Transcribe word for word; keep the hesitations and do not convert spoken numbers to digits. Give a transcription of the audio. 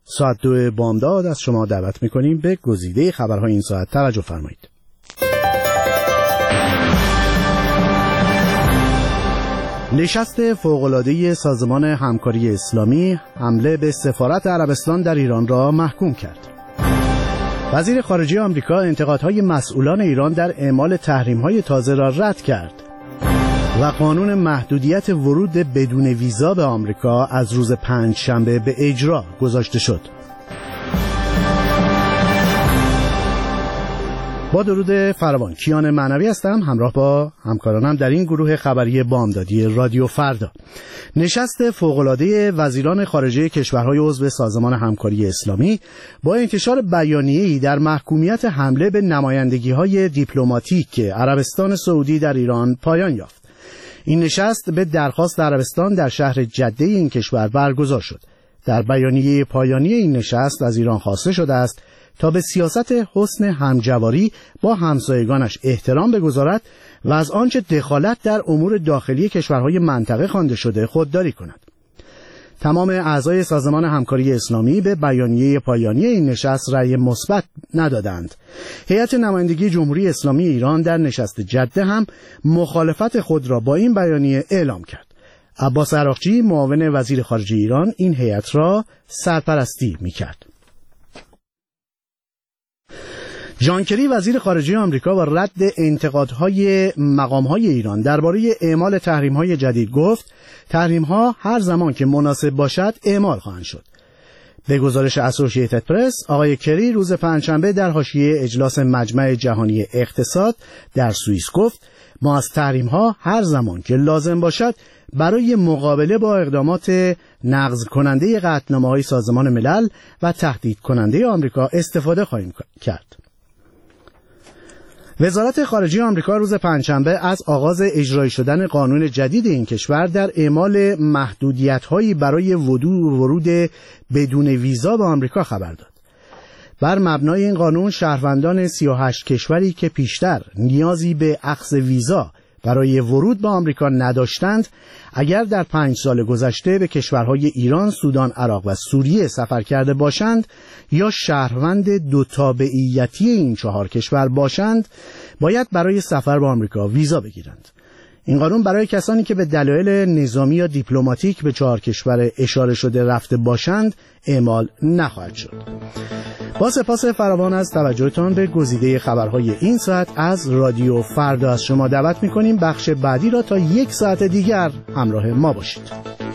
ساعت دو بامداد از شما دعوت میکنیم به گزیده خبرهای این ساعت توجه فرمایید. نشست فوق‌العاده سازمان همکاری اسلامی حمله به سفارت عربستان در ایران را محکوم کرد. وزیر خارجه آمریکا انتقادهای مسئولان ایران در اعمال تحریم‌های تازه را رد کرد و قانون محدودیت ورود بدون ویزا به آمریکا از روز پنجشنبه به اجرا گذاشته شد. با درود فراوان، کیان معنوی هستم، همراه با همکارانم در این گروه خبری بامدادی رادیو فردا. نشست فوق‌العاده وزیران خارجه کشورهای عضو سازمان همکاری اسلامی با انتشار بیانیه‌ای در محکومیت حمله به نمایندگی‌های دیپلماتیک عربستان سعودی در ایران پایان یافت. این نشست به درخواست عربستان در شهر جده این کشور برگزار شد. در بیانیه پایانی این نشست از ایران خواسته شده است تا به سیاست حسن همجواری با همسایگانش احترام بگذارد و از آنچه دخالت در امور داخلی کشورهای منطقه خوانده شده خودداری کند. تمام اعضای سازمان همکاری اسلامی به بیانیه پایانی این نشست رأی مثبت ندادند. هیئت نمایندگی جمهوری اسلامی ایران در نشست جده هم مخالفت خود را با این بیانیه اعلام کرد. عباس عراقچی معاون وزیر خارجه ایران این هیئت را سرپرستی می‌کرد. ژان کری وزیر خارجه آمریکا با رد انتقادهای مقامهای ایران درباره اعمال تحریم‌های جدید گفت تحریم‌ها هر زمان که مناسب باشد اعمال خواهند شد. به گزارش اسوسییتد پرس، آقای کری روز پنجشنبه در حاشیه اجلاس مجمع جهانی اقتصاد در سوئیس گفت ما از تحریم‌ها هر زمان که لازم باشد برای مقابله با اقدامات نقض کننده قطعنامه‌های سازمان ملل و تهدید کننده آمریکا استفاده خواهیم کرد. وزارت خارجه آمریکا روز پنجشنبه از آغاز اجرایی شدن قانون جدید این کشور در اعمال محدودیت‌هایی برای ورود بدون ویزا به آمریکا خبر داد. بر مبنای این قانون شهروندان سی و هشت کشوری که پیشتر نیازی به اخذ ویزا برای ورود به آمریکا نداشتند، اگر در پنج سال گذشته به کشورهای ایران، سودان، عراق و سوریه سفر کرده باشند یا شهروند دو تابعیتی این چهار کشور باشند، باید برای سفر به آمریکا ویزا بگیرند. این قانون برای کسانی که به دلایل نظامی یا دیپلماتیک به چهار کشور اشاره شده رفته باشند اعمال نخواهد شد. با سپاس فراوان از توجهتان به گزیده خبرهای این ساعت از رادیو فردا از شما دعوت می‌کنیم بخش بعدی را تا یک ساعت دیگر همراه ما باشید.